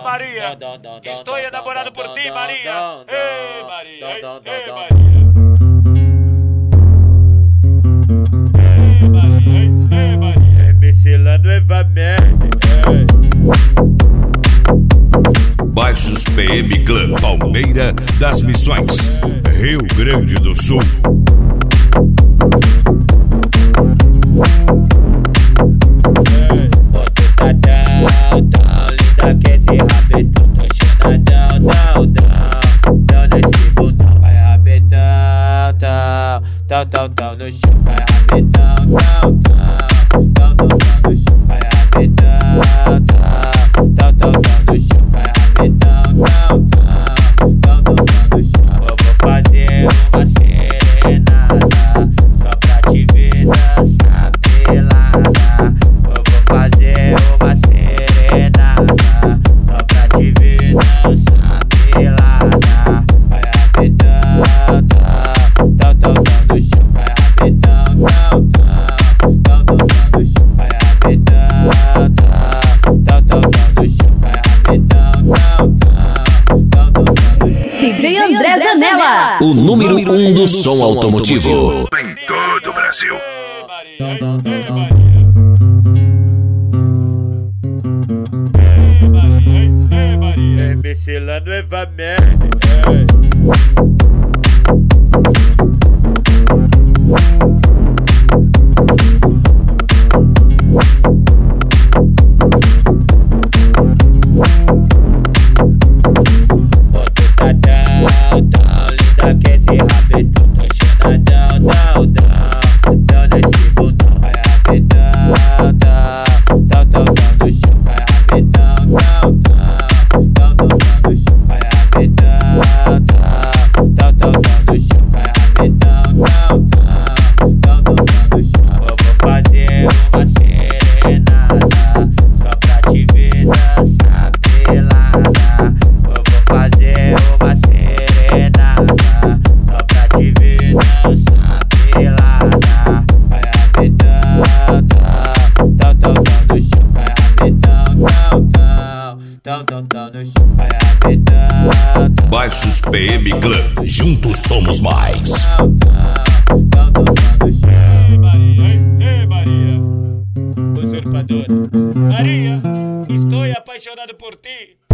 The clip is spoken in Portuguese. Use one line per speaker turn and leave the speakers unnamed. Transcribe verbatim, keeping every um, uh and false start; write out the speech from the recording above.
Maria, estou enamorado por ti, Maria. Ei, Maria, ei, ei, Maria. Ei, Maria, ei, ei, Maria.
M C La Nueva Merda.
Baixos P M Club Palmeira das Missões, Rio Grande do Sul.
Tão, tão, tão no chão, vai rapidão, tão, tão, tão, tão, tão no chão, vai rapidão, tão, tão, tão, tão no chão, vai rapidão, tão, tão, tão, tão, tão no chão. Eu vou fazer uma serenata só pra te ver dançar pelada. Eu vou fazer uma serenata só pra te ver dançar pelada. Vai rapidão, tão, tão, tão, tão.
D J André Zanella,
o número um do som automotivo em todo o Brasil.
M C La Nueva Merda.
Baixos P M Club, juntos somos mais.
Ei, Maria, ei, Maria. Usurpadora. Maria, estou apaixonado por ti.